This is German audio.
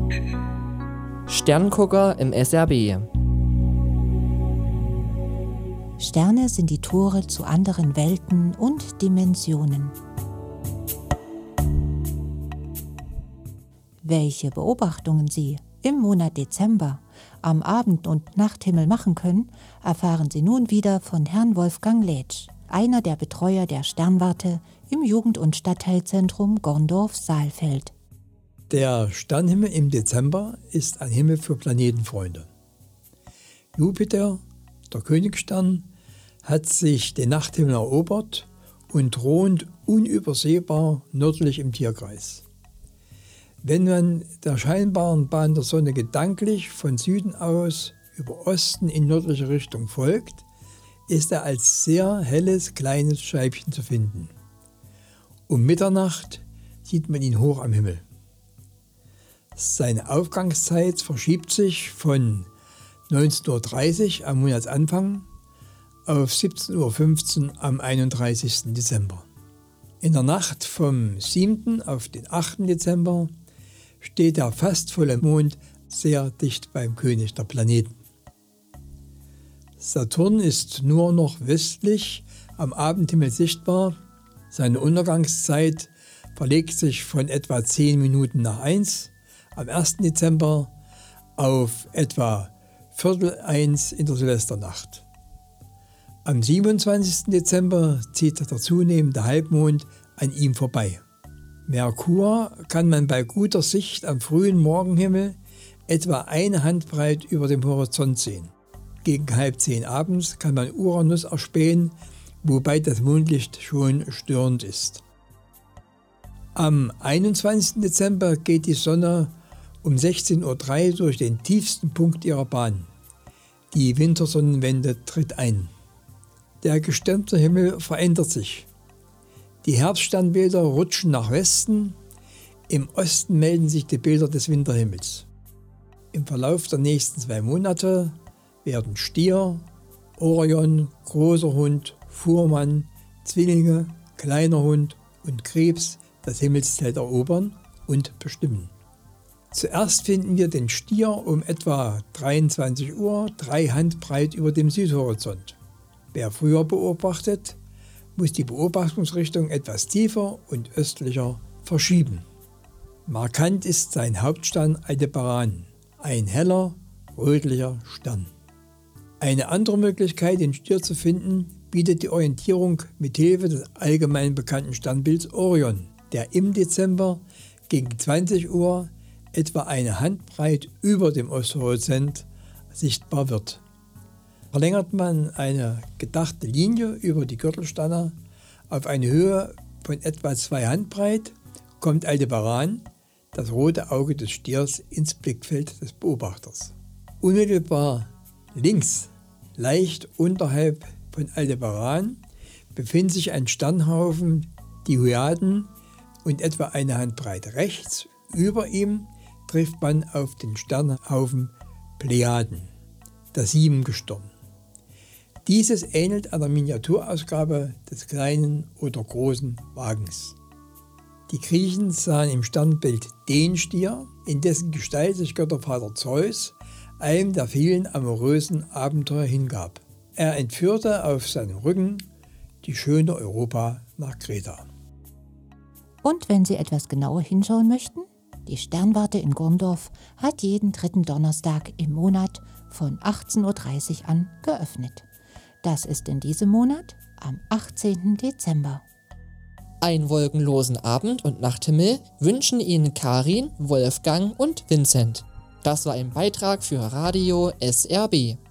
Sterngucker im SRB. Sterne sind die Tore zu anderen Welten und Dimensionen. Welche Beobachtungen Sie im Monat Dezember am Abend- und Nachthimmel machen können, erfahren Sie nun wieder von Herrn Wolfgang Lätsch, einer der Betreuer der Sternwarte im Jugend- und Stadtteilzentrum Gorndorf-Saalfeld. Der Sternhimmel im Dezember ist ein Himmel für Planetenfreunde. Jupiter, der Königsstern, hat sich den Nachthimmel erobert und thront unübersehbar nördlich im Tierkreis. Wenn man der scheinbaren Bahn der Sonne gedanklich von Süden aus über Osten in nördliche Richtung folgt, ist er als sehr helles kleines Scheibchen zu finden. Um Mitternacht sieht man ihn hoch am Himmel. Seine Aufgangszeit verschiebt sich von 19:30 Uhr am Monatsanfang auf 17:15 Uhr am 31. Dezember. In der Nacht vom 7. auf den 8. Dezember steht der fast volle Mond sehr dicht beim König der Planeten. Saturn ist nur noch westlich am Abendhimmel sichtbar. Seine Untergangszeit verlegt sich von etwa 10 Minuten nach 1 am 1. Dezember auf etwa 12:45 in der Silvesternacht. Am 27. Dezember zieht der zunehmende Halbmond an ihm vorbei. Merkur kann man bei guter Sicht am frühen Morgenhimmel etwa eine Handbreit über dem Horizont sehen. Gegen 9:30 abends kann man Uranus erspähen, wobei das Mondlicht schon störend ist. Am 21. Dezember geht die Sonne um 16:03 Uhr durch den tiefsten Punkt ihrer Bahn. Die Wintersonnenwende tritt ein. Der gestirnte Himmel verändert sich. Die Herbststernbilder rutschen nach Westen, im Osten melden sich die Bilder des Winterhimmels. Im Verlauf der nächsten 2 Monate werden Stier, Orion, großer Hund, Fuhrmann, Zwillinge, kleiner Hund und Krebs das Himmelszelt erobern und bestimmen. Zuerst finden wir den Stier um etwa 23 Uhr 3 Handbreit über dem Südhorizont. Wer früher beobachtet, muss die Beobachtungsrichtung etwas tiefer und östlicher verschieben. Markant ist sein Hauptstern Aldebaran, ein heller, rötlicher Stern. Eine andere Möglichkeit, den Stier zu finden, bietet die Orientierung mit Hilfe des allgemein bekannten Sternbilds Orion, der im Dezember gegen 20 Uhr etwa eine Handbreit über dem Osthorizont sichtbar wird. Verlängert man eine gedachte Linie über die Gürtelsterne auf eine Höhe von etwa 2 Handbreit, kommt Aldebaran, das rote Auge des Stiers, ins Blickfeld des Beobachters. Unmittelbar links, leicht unterhalb von Aldebaran, befindet sich ein Sternhaufen, die Hyaden, und etwa eine Handbreit rechts über ihm trifft man auf den Sternhaufen Plejaden, das Siebengestirn. Dieses ähnelt einer Miniaturausgabe des kleinen oder großen Wagens. Die Griechen sahen im Sternbild den Stier, in dessen Gestalt sich Göttervater Zeus einem der vielen amorösen Abenteuer hingab. Er entführte auf seinem Rücken die schöne Europa nach Kreta. Und wenn Sie etwas genauer hinschauen möchten, die Sternwarte in Gorndorf hat jeden 3. Donnerstag im Monat von 18:30 Uhr an geöffnet. Das ist in diesem Monat am 18. Dezember. Einen wolkenlosen Abend- und Nachthimmel wünschen Ihnen Karin, Wolfgang und Vincent. Das war ein Beitrag für Radio SRB.